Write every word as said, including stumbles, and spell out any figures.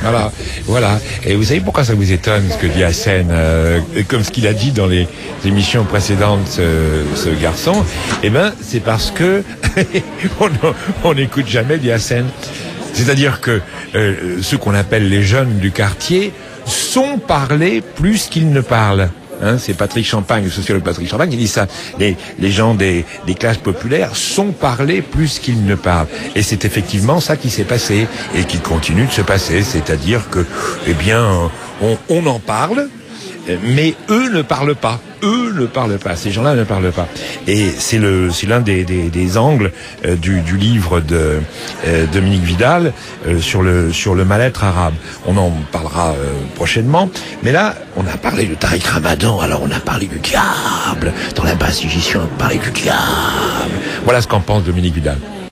Voilà, voilà. Et vous savez pourquoi ça vous étonne ce que dit Hassen, euh, comme ce qu'il a dit dans les émissions précédentes, ce, ce garçon? Eh ben, c'est parce que on n'écoute jamais du Hassen. C'est-à-dire que euh, ceux qu'on appelle les jeunes du quartier sont parlés plus qu'ils ne parlent. Hein, c'est Patrick Champagne, le sociologue Patrick Champagne, qui dit ça. Les, les gens des, des classes populaires sont parlés plus qu'ils ne parlent. Et c'est effectivement ça qui s'est passé et qui continue de se passer. C'est-à-dire que, eh bien, on, on en parle, mais eux ne parlent pas. Eux ne parlent pas. Ces gens-là ne parlent pas. Et c'est le, c'est l'un des, des, des angles euh, du, du livre de euh, Dominique Vidal euh, sur le, sur le mal-être arabe. On en parlera euh, prochainement. Mais là, on a parlé de Tariq Ramadan. Alors on a parlé du diable. Dans la basse suggestion, on a parlé du diable. Voilà ce qu'en pense Dominique Vidal.